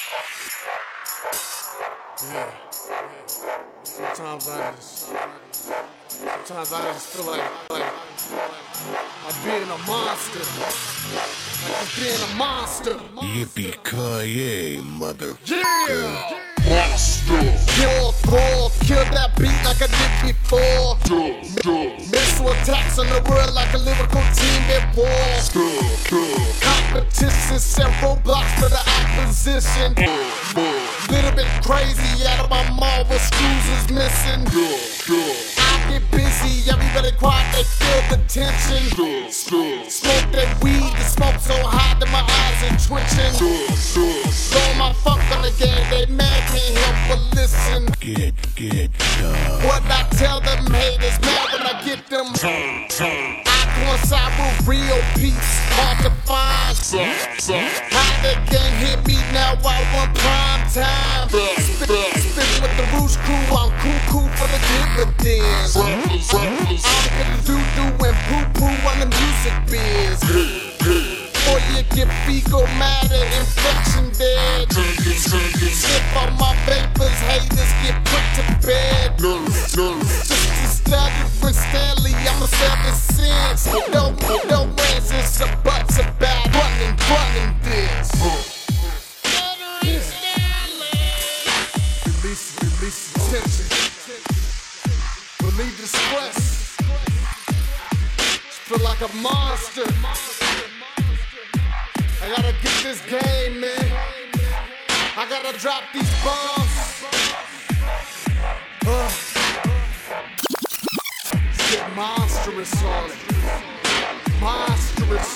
Yeah. Sometimes I just feel like being a monster. Like being a monster. Yippee-ki-yay, mother. Yeah! Monster. Kill that beat like I did before. Missile attacks on the world like a lyrical team at war. Competition set roadblocks for the opposition. Little bit crazy out of my marble screws is missing. I get busy, everybody quiet, they feel the tension. Smoke that weed, the smoke so hot that my eyes are twitching. Throw my funk on the game, they mad, can't help but listen. Get What I tell them haters, mad when I get them. I coincide with real peace, hard to find. How the game hit me now, I want prime time. Spit with the Roots crew, I'm cool for the dividends. I'm gonna do and poo on the music biz. Or you get fecal matter, infection dead. Slip on my papers, haters get put to bed. Just study with Stanley, I'm a 7 cents. No answers, a buts about running this. Release the tension. Relieve the stress. Feel like a monster. I gotta get this game, man. I gotta drop these bombs. Get monstrous on it. Monstrous.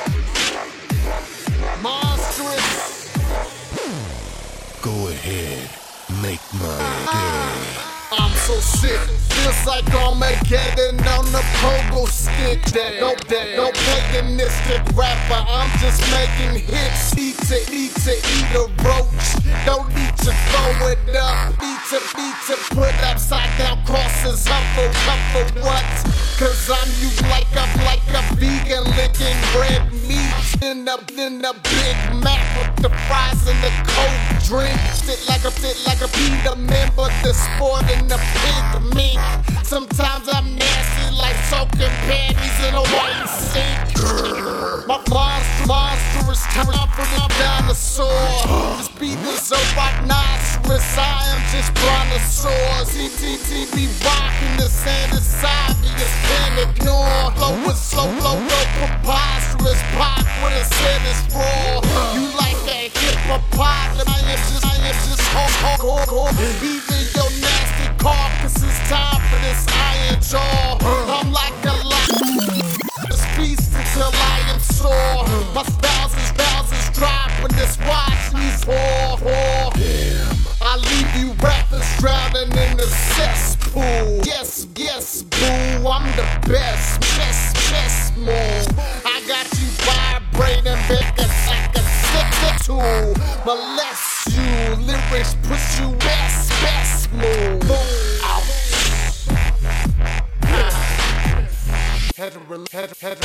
Go ahead, make my day. I'm so sick, feels like Armageddon on the pogo stick. No paganistic rapper, I'm just making hits. Eat a roach, don't need to throw it up. Need to put upside down crosses up for what? Cause I'm you like a vegan licking red meat. In a Big Mac with the fries and the coke drink. Fit like a Peter member, the sport and the pig mink. Sometimes I'm nasty like soaking panties in a white sink. My monstrous time for the dinosaur. This beat is so rhinoceros, I am just brontosaurus. CTTB rocking the sand is obvious, can't ignore. Flow is slow, preposterous. Pop when it said it's raw. You like a hippopotamus, I am just hardcore. Even your nasty carcass, it's time for this iron jaw. I'm like a this beast until I am sore. My thousands drop when this watch needs whore. I leave you rappers drowning in the cesspool. Yes, boo, I'm the best. Chess move. I got you vibrating, make us like a sick tool. Molest you, lyrics push you best move. Had to